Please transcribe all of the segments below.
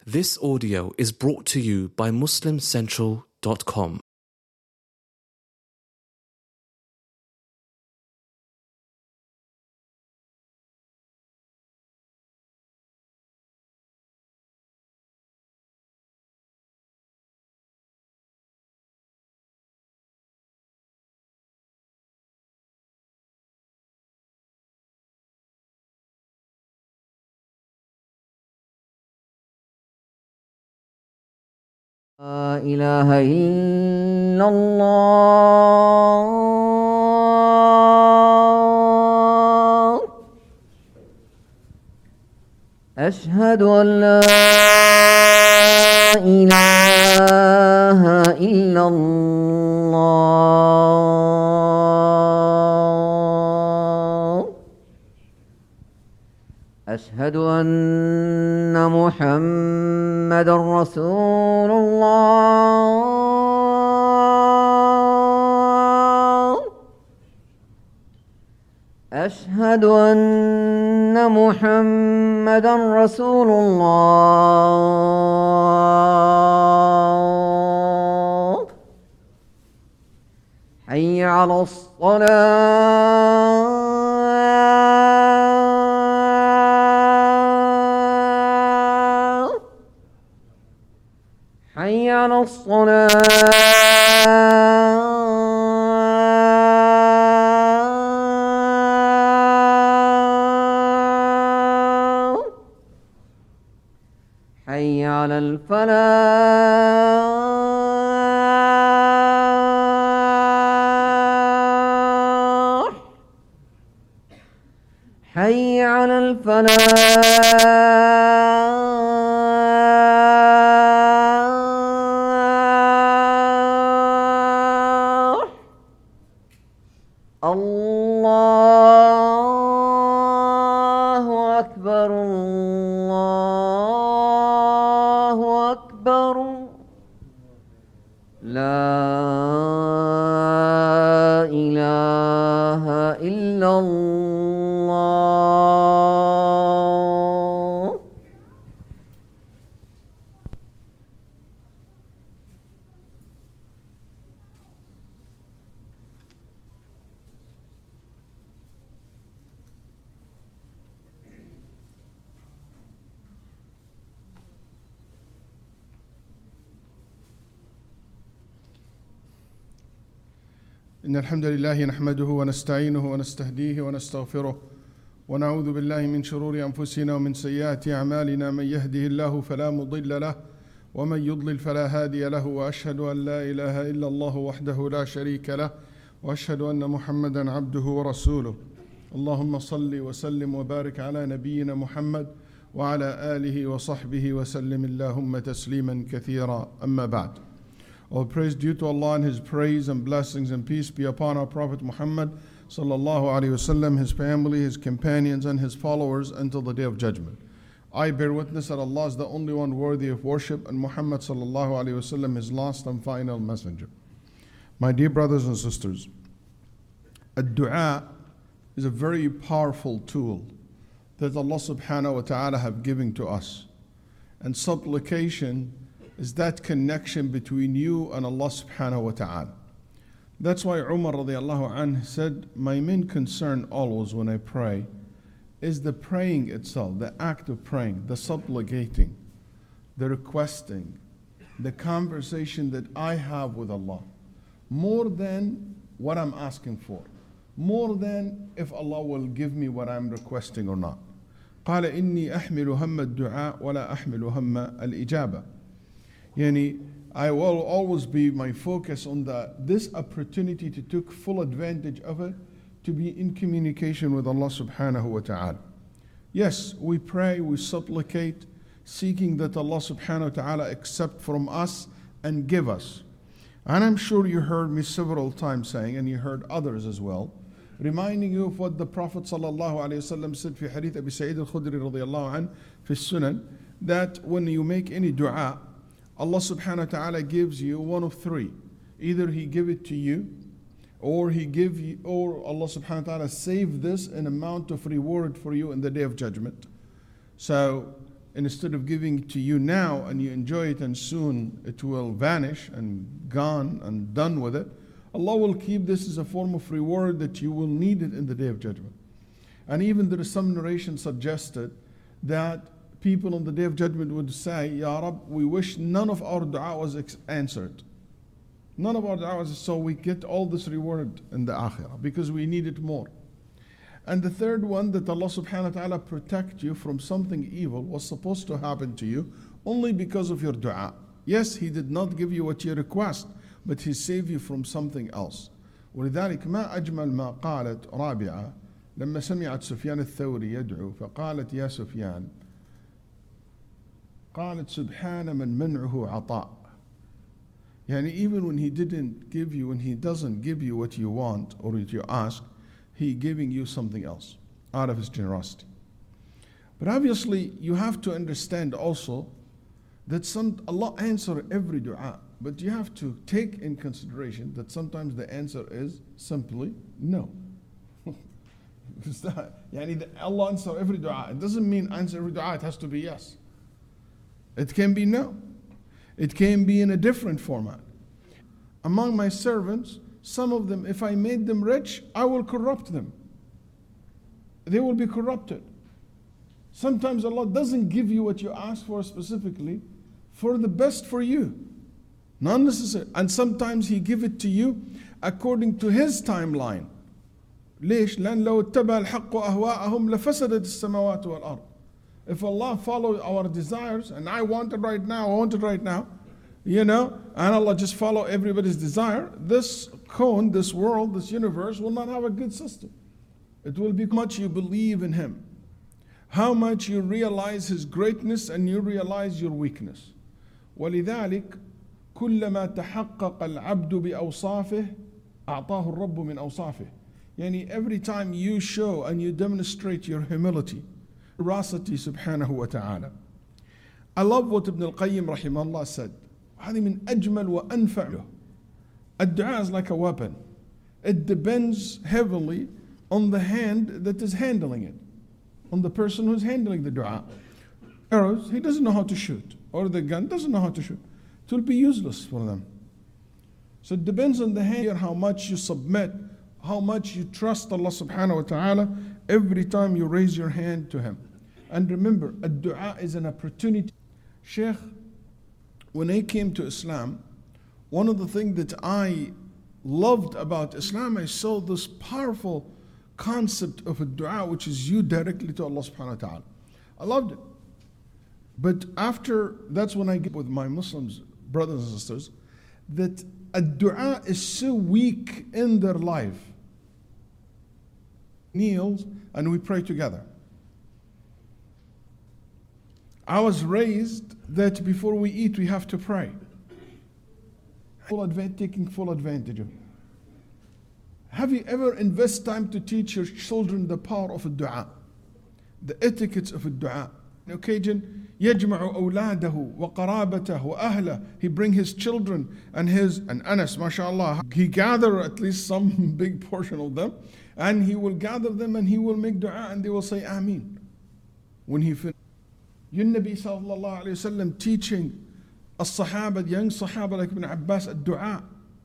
This audio is brought to you by MuslimCentral.com. لا إله إلا الله أشهد أن لا إله إلا الله أشهد أن محمد رسول الله أشهد أن محمد رسول الله حي على الصلاة حي على الصلاة حي على الفلاح حي على الفلاح الله أكبر الله أكبر لا إله إلا الله. إن الحمد لله نحمده ونستعينه ونستهديه ونستغفره ونعوذ بالله من شرور أنفسنا ومن سيئات أعمالنا من يهده الله فلا مضل له ومن يضلل فلا هادي له وأشهد أن لا إله إلا الله وحده لا شريك له وأشهد أن محمدا عبده ورسوله. اللهم صل وسلم وبارك على نبينا محمد وعلى آله وصحبه وسلم اللهم تسليما كثيرا. أما بعد. All praise due to Allah and His praise and blessings and peace be upon our Prophet Muhammad sallallahu alaihi wasallam, his family, his companions and his followers until the day of judgment. I bear witness that Allah is the only one worthy of worship and Muhammad sallallahu alaihi wasallam his last and final messenger. My dear brothers and sisters, ad-du'a is a very powerful tool that Allah subhanahu wa ta'ala have given to us. And supplication is that connection between you and Allah subhanahu wa ta'ala. That's why Umar radiallahu anhu said, my main concern always when I pray is the praying itself, the act of praying, the supplicating, the requesting, the conversation that I have with Allah, more than what I'm asking for, more than if Allah will give me what I'm requesting or not. قال إني أحمل هم الدعاء ولا أحمل هم الإجابة. Yani, I will always be my focus on this opportunity to take full advantage of it, to be in communication with Allah subhanahu wa ta'ala. Yes, we pray, we supplicate, seeking that Allah subhanahu wa ta'ala accept from us and give us. And I'm sure you heard me several times saying, and you heard others as well, reminding you of what the Prophet sallallahu alayhi wasallam said في حديث أبي سعيد الخدري رضي الله عنه في السنن, that when you make any dua, Allah subhanahu wa ta'ala gives you one of three. Either He give it to you, or Allah subhanahu wa ta'ala save this an amount of reward for you in the day of judgment. So and instead of giving it to you now and you enjoy it and soon it will vanish and gone and done with it, Allah will keep this as a form of reward that you will need it in the Day of Judgment. And even there is some narration suggested that people on the Day of Judgment would say, Ya Rab, we wish none of our dua was answered. None of our dua was, so we get all this reward in the Akhirah because we need it more. And the third one, that Allah subhanahu wa ta'ala protect you from something evil was supposed to happen to you only because of your dua. Yes, He did not give you what you request, but He saved you from something else. ولذلك ما أجمل ما قالت رابعة لما سمعت سفيان الثوري يدعو فقالت يا سفيان قالت سبحان من منعه عطاء. Yani even when He didn't give you, when He doesn't give you what you want or what you ask, He giving you something else out of His generosity. But obviously you have to understand also that Allah answers every dua, but you have to take in consideration that sometimes the answer is simply no. Allah answers every dua. It doesn't mean answer every dua, it has to be yes. It can be no. It can be in a different format. Among my servants, some of them, if I made them rich, I will corrupt them. They will be corrupted. Sometimes Allah doesn't give you what you ask for specifically for the best for you. Not necessarily. And sometimes He give it to you according to His timeline. ليش؟ لأن لو اتبع الحق أهواءهم لفسدت السماوات والأرض. If Allah follow our desires, and I want it right now, and Allah just follow everybody's desire, this cone, this world, this universe will not have a good system. It will be how much you believe in Him, how much you realize His greatness and you realize your weakness. ولذلك كلما تحقق العبد بأوصافه أعطاه الرب من أوصافه. Yani every time you show and you demonstrate your humility, generosity subhanahu wa ta'ala. I love what Ibn al-Qayyim rahimahullah said. هذه من أجمل وأنفع له. الدعاء is like a weapon. It depends heavily on the hand that is handling it, on the person who's handling the dua. Arrows, he doesn't know how to shoot, or the gun doesn't know how to shoot. It will be useless for them. So it depends on the hand, how much you submit, how much you trust Allah subhanahu wa ta'ala every time you raise your hand to Him. And remember, a dua is an opportunity. Sheikh, when I came to Islam, one of the things that I loved about Islam, I saw this powerful concept of a dua, which is you directly to Allah subhanahu wa ta'ala. I loved it. But after, that's when I get with my Muslims, brothers and sisters, that a dua is so weak in their life. Kneels and we pray together. I was raised that before we eat we have to pray. Taking full advantage of it. Have you ever invested time to teach your children the power of a dua, the etiquettes of a dua? On occasion, يجمع أولاده وقرابته وأهله. He bring his children and Anas, mashallah, he gather at least some big portion of them, and he will gather them and he will make dua and they will say Ameen when he finishes. Your Nabi sallallahu alayhi wa sallam teaching as-sahaba, young sahaba like Ibn Abbas, ad-dua.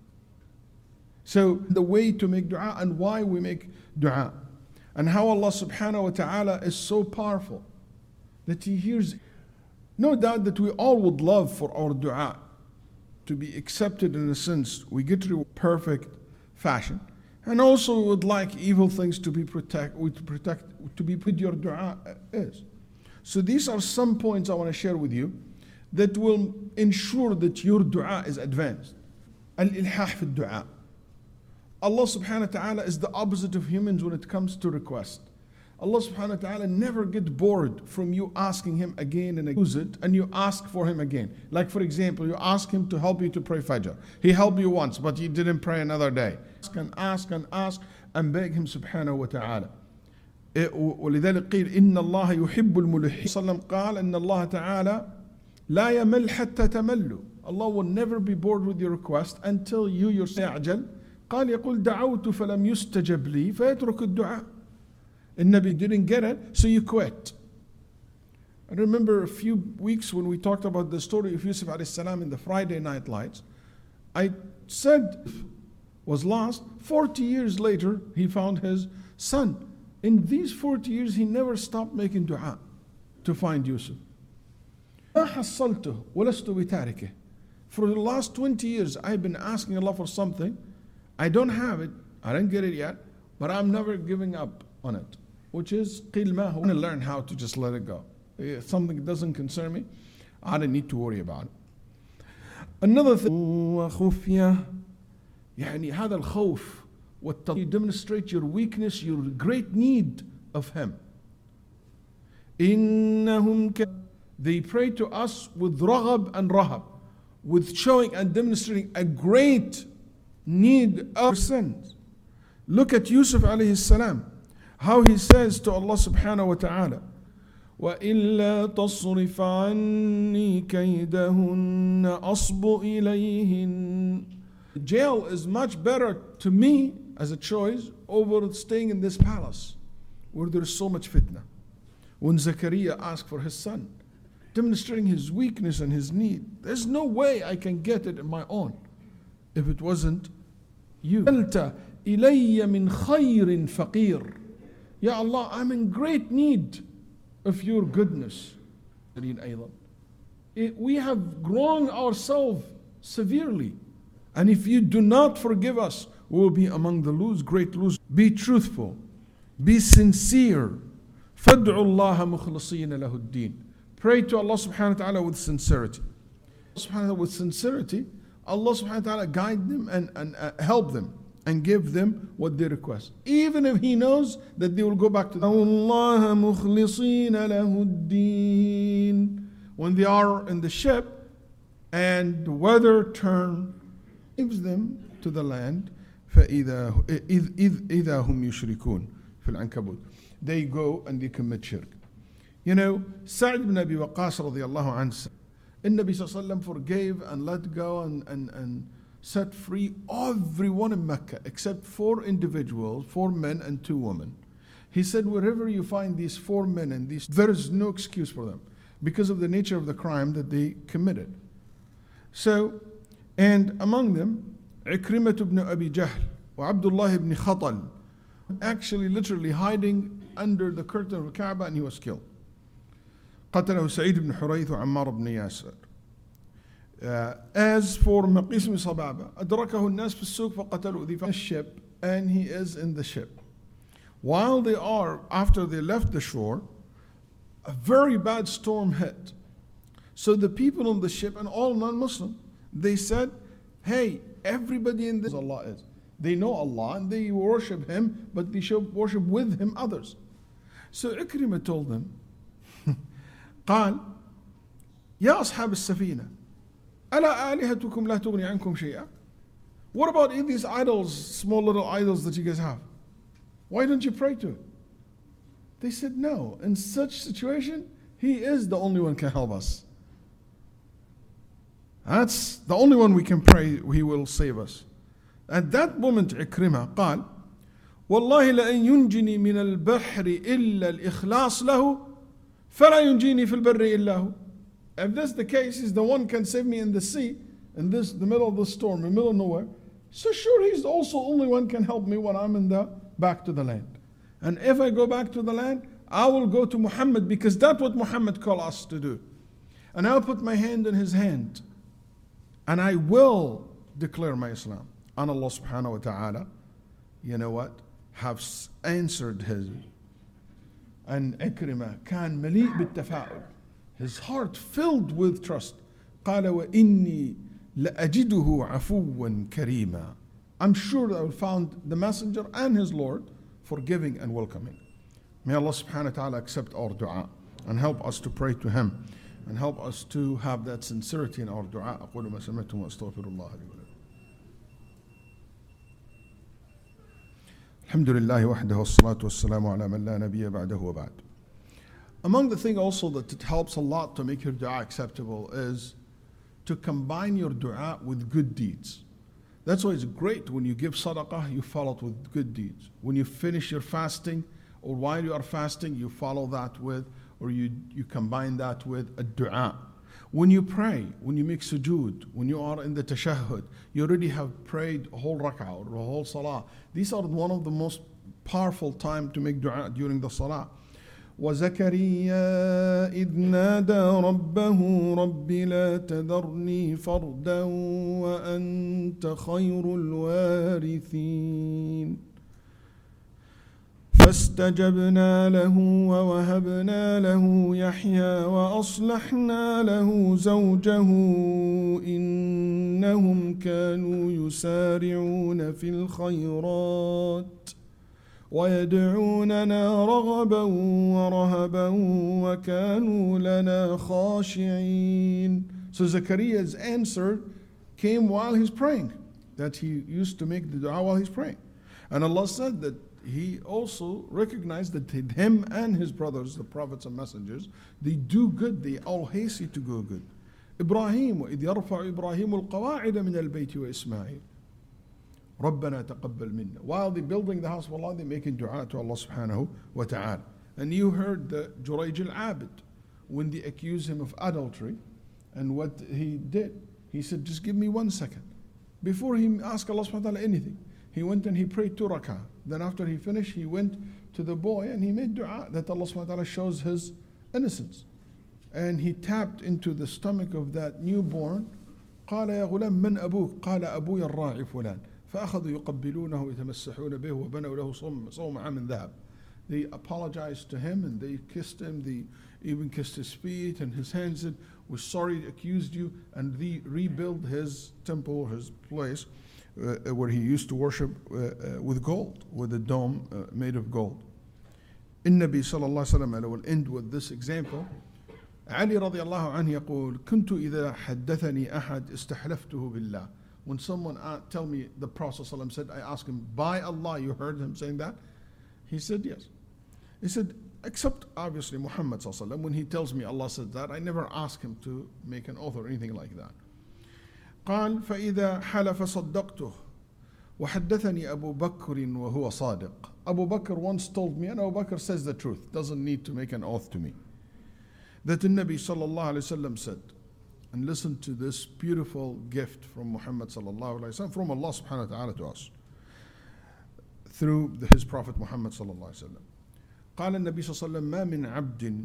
So the way to make dua and why we make dua, and how Allah subhanahu wa ta'ala is so powerful that He hears. No doubt that we all would love for our dua to be accepted in a sense, we get to perfect fashion. And also we would like evil things to be to be put your dua is. So these are some points I want to share with you that will ensure that your dua is advanced. Al-ilhah fi dua. Allah subhanahu wa ta'ala is the opposite of humans when it comes to request. Allah subhanahu wa ta'ala never get bored from you asking Him again and again, and you ask for Him again. Like for example, you ask Him to help you to pray Fajr. He helped you once, but you didn't pray another day. Ask and beg Him subhanahu wa ta'ala. ولذلك قيل إن الله يحب الملحين. صلى قال إن الله تعالى لا يمل حتى تملوا. Allah will never be bored with your request until you yourself يعجل. قال يقول دعوت فلم يستجب لي فيترك الدعاء. And Nabi didn't get it, so you quit. I remember a few weeks when we talked about the story of Yusuf alayhi salam in the Friday Night Lights. I said was lost. 40 years later, he found his son. In these 40 years, he never stopped making dua to find Yusuf. ما حصلته ولست بتاركه. For the last 20 years, I've been asking Allah for something. I don't have it. I didn't get it yet, but I'm never giving up on it. Which is قِلْ مَا هُوَ. I want to learn how to just let it go. If something doesn't concern me, I don't need to worry about it. Another thing, وخفية. يعني هذا الخوف والتضييق. You demonstrate your weakness, your great need of Him. إنهم They pray to us with raghab and rahab, with showing and demonstrating a great need of sins. Look at Yusuf alayhi salam, how he says to Allah subhanahu wa ta'ala, وَإِلَّا تَصْرِفْ عَنِّي كَيْدَهُنَّ أَصْبُ إِلَيْهِنَّ. Jail is much better to me as a choice over staying in this palace where there is so much fitna. When Zakaria asked for his son, demonstrating his weakness and his need, there's no way I can get it on my own if it wasn't you. إِلَيَّ مِنْ خَيْرٍ فَقِيرٍ. Ya Allah, I'm in great need of your goodness. We have grown ourselves severely, and if you do not forgive us, we will be among the great losers. Be truthful, be sincere. فَادْعُوا اللَّهَ مُخْلِصِينَ لَهُ الدِّينَ. Pray to Allah subhanahu wa ta'ala with sincerity. With sincerity, Allah subhanahu wa ta'ala guide them and help them and give them what they request. Even if He knows that they will go back to Allah مُخْلِصِينَ لَهُ الدِّينَ. When they are in the ship and the weather gives them to the land, فَإِذَا هُمْ يُشْرِكُونَ فِي الْعَنْكَبُوتِ. They go and they commit shirk. You know, Sa'd ibn Abi Waqqas radiallahu anhu, Nabi sallallahu alayhi wa sallam forgave and let go and set free everyone in Mecca except 4 individuals, 4 men and 2 women. He said, wherever you find these 4 men and there is no excuse for them because of the nature of the crime that they committed. So, and among them, Ikrimah ibn Abi Jahl wa Abdullah ibn Khatal, actually literally hiding under the curtain of the Kaaba, and he was killed. قتله سعيد بن حريث وعمار بن ياسر. As for Maqis ibn Sababa, أدركه الناس في السوق فقتلوا. They found a ship and he is in the ship. While they are, after they left the shore, a very bad storm hit. So the people on the ship and all non-Muslim, they said, hey, everybody in this Allah is. They know Allah and they worship Him, but they should worship with Him others. So Ikrimah told them, قال يا أصحاب السفينة ألا آلهتكم لا تغني عنكم شيئا. What about these idols, small little idols that you guys have? Why don't you pray to it? They said no. In such situation, He is the only one can help us. That's the only one we can pray, He will save us. At that moment عكرمة قال والله لأن ينجني من البحر إلا الإخلاص له فلا ينجيني في البر إلا هو. If that's the case, He's the one can save me in the sea, in the middle of the storm, in the middle of nowhere. So sure, He's also the only one can help me when I'm back to the land. And if I go back to the land, I will go to Muhammad because that's what Muhammad called us to do. And I'll put my hand in his hand, and I will declare my Islam. And Allah subhanahu wa ta'ala, you know what, have answered his. And Ikrimah كان مليء بالتفاؤل. His heart filled with trust. قال وإني لأجده عفوا كريما. I'm sure that I will find the messenger and his Lord forgiving and welcoming. May Allah subhanahu wa ta'ala accept our dua and help us to pray to Him and help us to have that sincerity in our dua. أقول ما سمعتم وأستغفر الله لي ولكم. الحمد لله وحده والصلاة والسلام على من لا نبي بعده وبعد. Among the things also that it helps a lot to make your dua acceptable is to combine your dua with good deeds. That's why it's great when you give sadaqah, you follow it with good deeds. When you finish your fasting or while you are fasting, you follow that with or you combine that with a dua. When you pray, when you make sujood, when you are in the tashahhud, you already have prayed a whole rak'ah or a whole salah. These are one of the most powerful time to make dua during the salah. وَزَكَرِيَّا إِذْ نَادَى رَبَّهُ رَبِّ لَا تَذَرْنِي فَرْدًا وَأَنْتَ خَيْرُ الْوَارِثِينَ فاستجبنا له ووهبنا له يحيى وأصلحنا له زوجه إنهم كانوا يسارعون في الخيرات ويدعوننا رغبا ورهبا وكانوا لنا خاشعين. So Zachariah's answer came while he's praying, that he used to make the dua while he's praying. And Allah said that he also recognized that him and his brothers, the prophets and messengers, they do good, they all hasten to go good. Ibrahim, وَإِذْ يَرْفَعُ إِبْرَاهِيمُ الْقَوَاعِدَ مِنَ الْبَيْتِ وَإِسْمَاعِيلُ رَبَّنَا تَقَبَّلْ مِنَّا. While they're building the house of Allah, they're making dua to Allah subhanahu wa ta'ala. And you heard the Jurayj al-Abid, when they accused him of adultery, and what he did. He said, just give me 1 second. Before he asked Allah subhanahu wa ta'ala anything, he went and he prayed 2 rak'ah. Then after he finished, he went to the boy and he made dua that Allah subhanahu wa ta'ala shows his innocence. And he tapped into the stomach of that newborn. قال يا غلام من أبوك؟ قال أبوي الراعي فلان. فأخذوا يقبلونه ويتمسحون به وبنوا له صومعة من ذهب. They apologized to him and they kissed him. They even kissed his feet and his hands. Said, "We're sorry, accused you," and they rebuilt his temple, his place where he used to worship with gold, with a dome made of gold. النبي صلى الله عليه وسلم, I will end with this example. علي رضي الله عنه يقول كنت إذا حدثني أحد استحلفته بالله. When someone tell me the Prophet ﷺ said, I ask him, by Allah, you heard him saying that? He said, yes. He said, except obviously Muhammad ﷺ, when he tells me Allah said that, I never ask him to make an oath or anything like that. قال فإذا حلف صدقته وحدثني أبو بكر وهو صادق. Abu Bakr once told me, and Abu Bakr says the truth, doesn't need to make an oath to me, that the Nabi sallallahu alayhi wasallam said, and listen to this beautiful gift from Muhammad sallallahu alayhi wasallam, from Allah subhanahu wa ta'ala to us, through his Prophet Muhammad sallallahu alayhi wasallam. قال النبي صلى الله عليه وسلم ما من عبد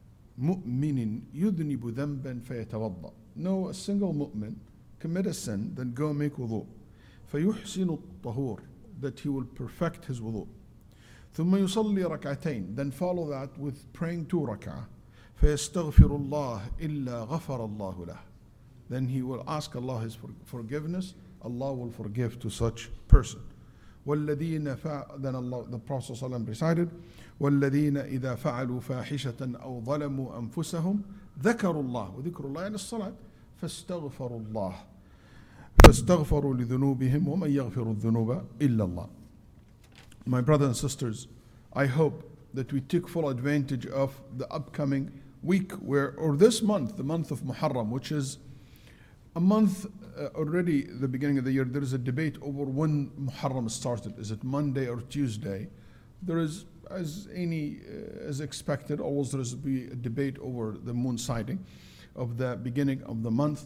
مؤمن يذنب ذنبا فيتوضأ. No, a single mu'min commit a sin, then go make wudu. فيحسن الطهور, that he will perfect his wudu. ثم يصلي ركعتين, then follow that with praying 2 rak'ah. فيستغفر الله إلا غفر الله له. Then he will ask Allah his forgiveness. Allah will forgive to such person. والذين then Allah, the Prophet ﷺ recited, والذين إذا فعلوا فاحشة أو ظلموا أنفسهم ذكروا الله, وذكر الله يعني الصلاة, فاستغفروا الله فاستغفروا لذنوبهم ومن يغفر الذنوب إلا الله. My brothers and sisters, I hope that we took full advantage of the upcoming week or this month, the month of Muharram, which is a month already, the beginning of the year. There is a debate over when Muharram started. Is it Monday or Tuesday? There is, as expected, always there is be a debate over the moon sighting of the beginning of the month.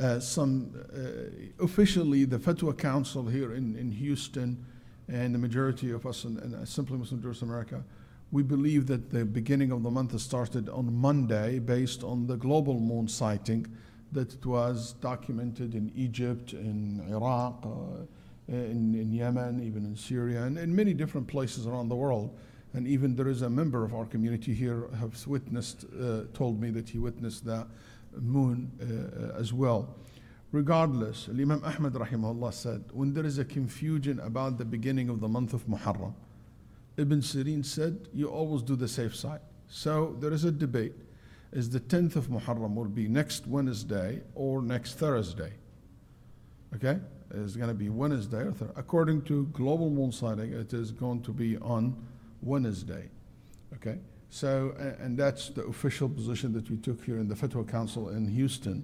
Officially, the Fatwa Council here in Houston, and the majority of us in Simply Muslim Jerusalem America, we believe that the beginning of the month started on Monday based on the global moon sighting that it was documented in Egypt, in Iraq, in Yemen, even in Syria, and in many different places around the world. And even there is a member of our community here has witnessed, told me that he witnessed the moon as well. Regardless, Imam Ahmad rahimahullah said, when there is a confusion about the beginning of the month of Muharram, Ibn Sirin said, you always do the safe side. So there is a debate. Is the 10th of Muharram will be next Wednesday or next Thursday? Okay? It's going to be Wednesday or Thursday. According to global moon sighting, it is going to be on Wednesday. Okay? So, and that's the official position that we took here in the Fatwa Council in Houston.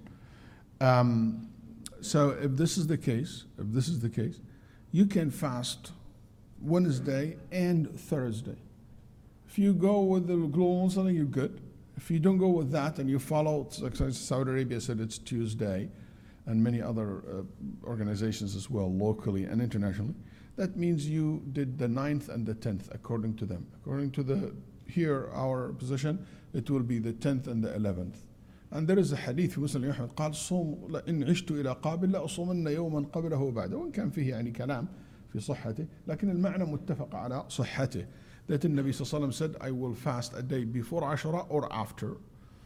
So if this is the case, you can fast Wednesday and Thursday. If you go with the global moon sighting, you're good. If you don't go with that and you follow, like Saudi Arabia said it's Tuesday, and many other organizations as well, locally and internationally, that means you did the 9th and the 10th according to them. According to our position, it will be the 10th and the 11th. And there is a hadith في مسلم أحمد قال صوم إن عشت إلى قابل لا أصومن يوما قبله وبعده، وإن كان فيه يعني كلام في صحته، لكن المعنى متفق على صحته. That the Nabi sallallahu alaihi wasallam said, I will fast a day before Ashura or after.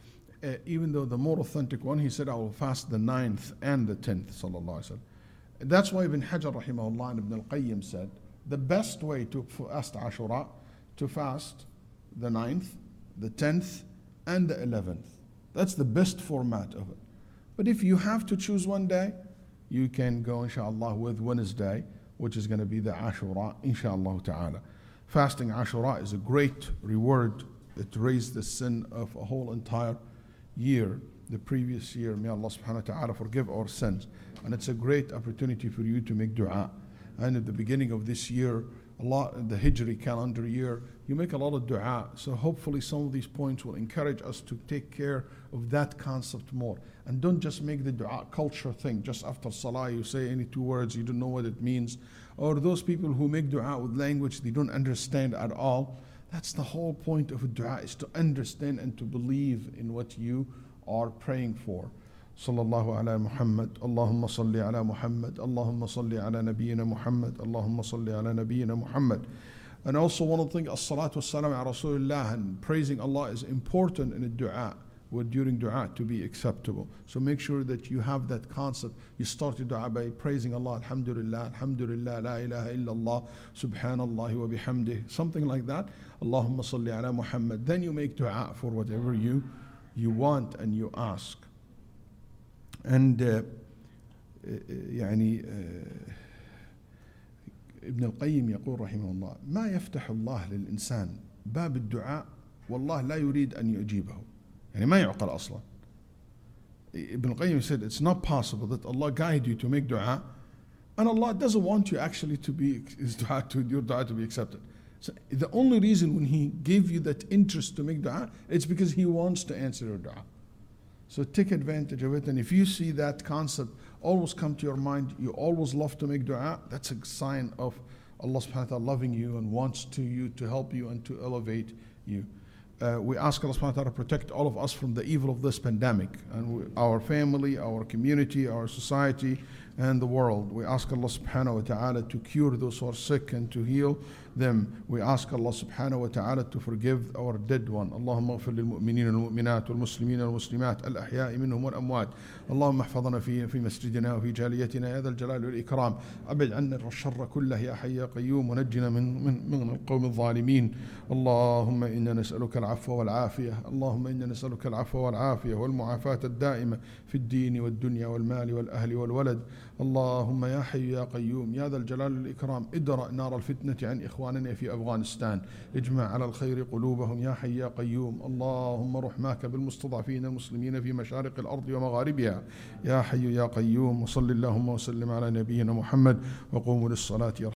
Even though the more authentic one, he said, I will fast the 9th and the 10th sallallahu alaihi wasallam. That's why Ibn Hajar rahimahullah and Ibn al-Qayyim said, the best way to fast Ashura, to fast the 9th, the 10th, and the 11th. That's the best format of it. But if you have to choose one day, you can go inshallah with Wednesday, which is going to be the Ashura inshallah ta'ala. Fasting Ashura is a great reward that raised the sin of a whole entire year, the previous year. May Allah subhanahu wa ta'ala forgive our sins. And it's a great opportunity for you to make dua. And at the beginning of this year, the Hijri calendar year, you make a lot of dua. So hopefully some of these points will encourage us to take care of that concept more. And don't just make the dua culture thing. Just after salah you say any 2 words, you don't know what it means. Or those people who make dua with language they don't understand at all. That's the whole point of a dua, is to understand and to believe in what you are praying for. Sallallahu ala Muhammad, Allahumma salli ala Muhammad, Allahumma salli ala Nabiyyina Muhammad, Allahumma salli ala Nabiyyina Muhammad. And also one of the things, as-salatu was-salam ala Rasulullah, and praising Allah is important in a dua, during dua to be acceptable. So make sure that you have that concept. You start your dua by praising Allah, alhamdulillah, alhamdulillah, la ilaha illallah, subhanallah wa bihamdih, something like that. Allahumma salli ala Muhammad. Then you make dua for whatever you want and you ask. And يعني ابن القيم يقول رحمه الله ما يفتح الله للإنسان باب الدعاء والله لا يريد أن يجيبه، يعني ما يعقل أصلا. Ibn al-Qayyim said it's not possible that Allah guide you to make dua and Allah doesn't want you actually to be your dua to be accepted. So the only reason when He gave you that interest to make dua, it's because He wants to answer your dua. So take advantage of it, and if you see that concept always come to your mind, you always love to make dua, that's a sign of Allah subhanahu wa ta'ala loving you and wants to help you and to elevate you. We ask Allah subhanahu wa ta'ala to protect all of us from the evil of this pandemic, and our family, our community, our society, and the world. We ask Allah subhanahu wa ta'ala to cure those who are sick and to heal them. We ask Allah subhanahu wa ta'ala to forgive our dead one. Allahumma اغفر للمؤمنين والمؤمنات والمسلمين والمسلمات الأحياء منهم والأموات. اللهم احفظنا في مسجدنا وفي جاليتنا يا ذا الجلال والإكرام. أبعد عنا الشر كله يا حي يا قيوم ونجنا من القوم الظالمين. اللهم إنا نسألك العفو والعافية. اللهم إنا نسألك العفو والعافية والمعافاة الدائمة في الدين والدنيا والمال والأهل والولد. اللهم يا حي يا قيوم يا ذا الجلال والإكرام ادرأ نار الفتنة عن إخواننا في أفغانستان، اجمع على الخير قلوبهم يا حي يا قيوم. اللهم رحماك بالمستضعفين المسلمين في مشارق الأرض ومغاربها يا حي يا قيوم. وصل اللهم وسلم على نبينا محمد وقوموا للصلاة.